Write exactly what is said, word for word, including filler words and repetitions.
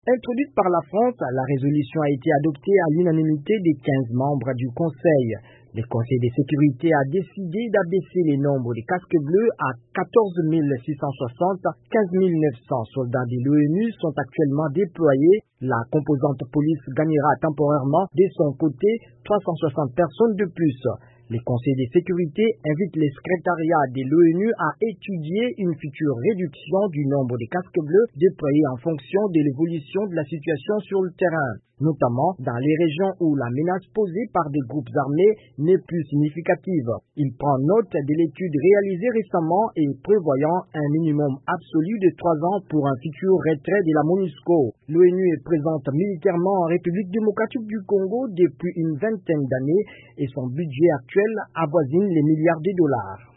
Introduite par la France, la résolution a été adoptée à l'unanimité des quinze membres du Conseil. Le Conseil de sécurité a décidé d'abaisser les nombres des casques bleus à quatorze mille six cent soixante. quinze mille neuf cents soldats de l'ONU sont actuellement déployés. La composante police gagnera temporairement de son côté trois cent soixante personnes de plus. Le Conseil de sécurité invite les secrétariats de l'ONU à étudier une future réduction du nombre de casques bleus déployés en fonction de l'évolution de la situation sur le terrain, notamment dans les régions où la menace posée par des groupes armés n'est plus significative. Il prend note de l'étude réalisée récemment et prévoyant un minimum absolu de trois ans pour un futur retrait de la MONUSCO. L'ONU est présente militairement en République démocratique du Congo depuis une vingtaine d'années et son budget actuel avoisine les milliards de dollars.